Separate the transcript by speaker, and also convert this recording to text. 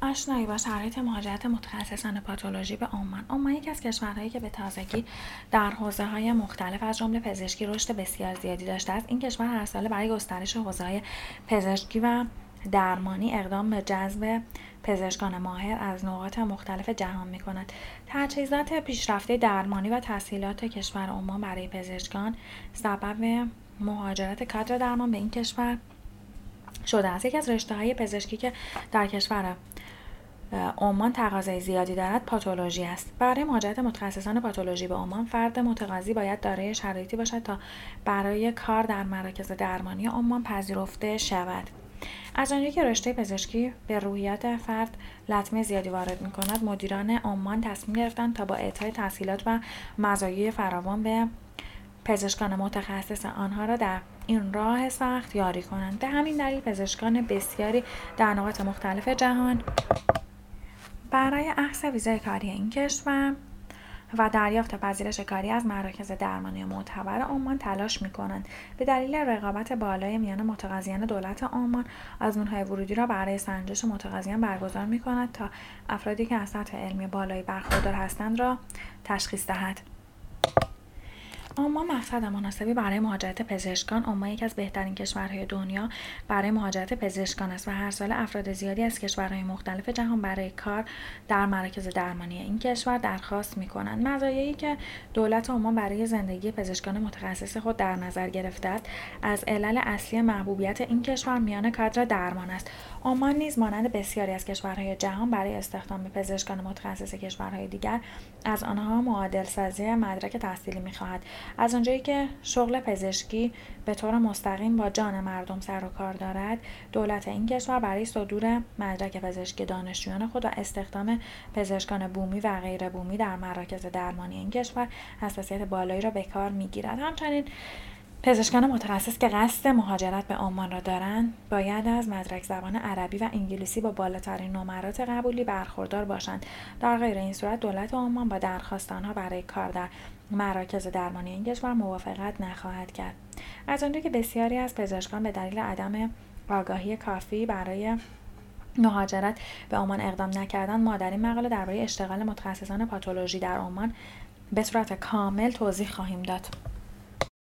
Speaker 1: آشنایی با شرایط مهاجرت متخصصان پاتولوژی به عمان. عمان یکی از کشورهایی که به تازگی در حوزه‌های مختلف از جمله پزشکی رشد بسیار زیادی داشته است. این کشور هر ساله برای گسترش حوزه‌های پزشکی و درمانی اقدام به جذب پزشکان ماهر از نقاط مختلف جهان می‌کند. تجهیزات پیشرفته درمانی و تسهیلات کشور عمان برای پزشکان سبب مهاجرت کادر درمان به این کشور شده است. یکی از رشته‌های پزشکی که در کشور عمان تقاضای زیادی دارد پاتولوژی است. برای مهاجرت متخصصان پاتولوژی به عمان، فرد متقاضی باید دارای شرایطی باشد تا برای کار در مراکز درمانی عمان پذیرفته شود. از آنجایی که رشته پزشکی به روحیات فرد لطمه زیادی وارد می‌کند، مدیران عمان تصمیم گرفتند تا با اعطای تسهیلات و مزایای فراوان به پزشکان متخصص آنها را در این راه سخت یاری کنند. به همین دلیل پزشکان بسیاری در نقاط مختلف جهان برای اخذ ویزای کاری این کشور و دریافت پذیرش کاری از مراکز درمانی معتبر عمان تلاش می‌کنند. به دلیل رقابت بالای میان متقاضیان دولت عمان، آزمون‌های ورودی را برای سنجش متقاضیان برگزار می‌کند تا افرادی که از سطح علمی بالایی برخوردار هستند را تشخیص دهد. عمان مقصد مناسبی برای مهاجرت پزشکان. عمان یکی از بهترین کشورهای دنیا برای مهاجرت پزشکان است و هر سال افراد زیادی از کشورهای مختلف جهان برای کار در مراکز درمانی این کشور درخواست می‌کنند. مزایایی که دولت عمان برای زندگی پزشکان متخصص خود در نظر گرفته است، از علل اصلی محبوبیت این کشور میان کادر درمان است. عمان نیز مانند بسیاری از کشورهای جهان برای استخدام پزشکان متخصص کشورهای دیگر از آنها معادل‌سازی مدرک تحصیلی می‌خواهد. از آنجایی که شغل پزشکی به طور مستقیم با جان مردم سر و کار دارد، دولت این کشور برای صدور مدرک پزشکی دانشجویان خود و استخدام پزشکان بومی و غیر بومی در مراکز درمانی این کشور حساسیت بالایی را به کار می‌گیرد. همچنین پزشکان متخصص که قصد مهاجرت به عمان را دارند، باید از مدرک زبان عربی و انگلیسی با بالاترین نمرات قبولی برخوردار باشند. در غیر این صورت دولت عمان با درخواست آنها برای کار در مراکز درمانی این کشور موافقت نخواهد کرد. از آنجایی که بسیاری از پزشکان به دلیل عدم آگاهی کافی برای مهاجرت به عمان اقدام نکردند، ما در این مقاله درباره اشتغال متخصصان پاتولوژی در عمان به صورت کامل توضیح خواهیم داد.